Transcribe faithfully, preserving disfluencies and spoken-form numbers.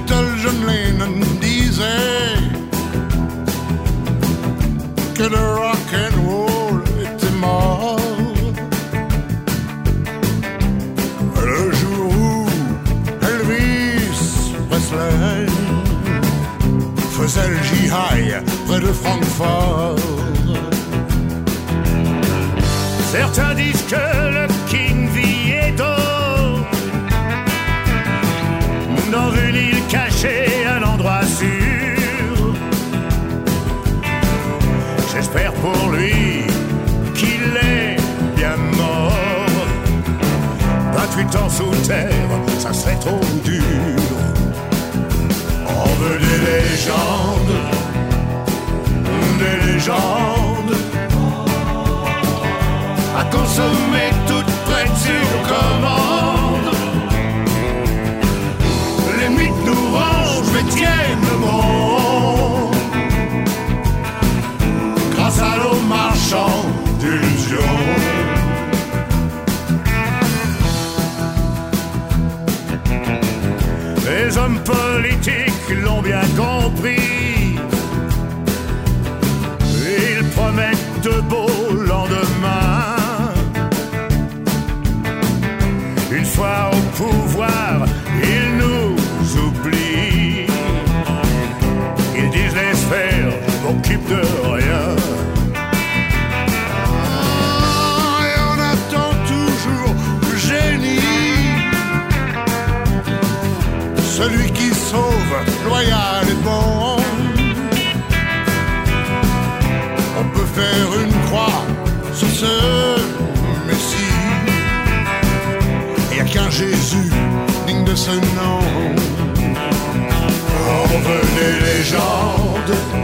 Little John Lennon disait que le rock and roll était mort. Le jour où Elvis Presley faisait le jihad près de Francfort. Certains disent que le King Vieto, dans une île cachée, un endroit sûr. J'espère pour lui qu'il est bien mort. vingt-huit ans sous terre, ça serait trop dur. On veut des légendes, des légendes, à consommer toutes prêtes sur commande. Les mythes nous rangent mais tiennent le monde, grâce à nos marchands d'illusions. Les hommes politiques l'ont bien compris. Ils promettent de beaux lendemains. Une fois au pouvoir, ils nous oublient. Ils disent laisse faire, je m'occupe de rien. Ah, et on attend toujours le génie, celui qui sauve, loyal et bon. On peut faire une croix sur ce Messie. Il n'y a qu'un Jésus digne de ce nom. On veut des légendes,